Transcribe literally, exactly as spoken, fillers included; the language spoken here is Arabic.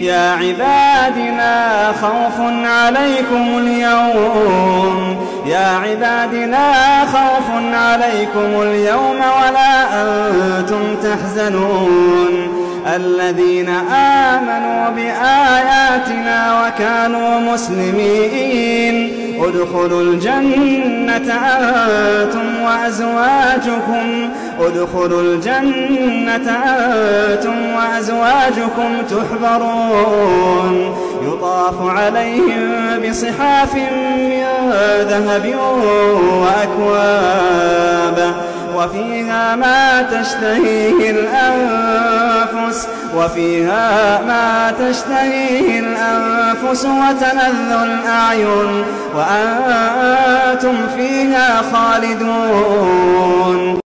يا عباد لا خوف عليكم اليوم يا عباد لا خوف عليكم اليوم ولا أنتم تحزنون الذين آمنوا بآياتنا وكانوا مسلمين ادخلوا الجنة أنتم وأزواجكم ادخلوا الجنة أنتم وأزواجكم تحبرون يطاف عليهم بصحاف من ذهب وأكواب وفيها ما تشتهيه الأنفس وفيها ما تشتهيه الأنفس وتلذ الأعين وأنتم فيها خالدون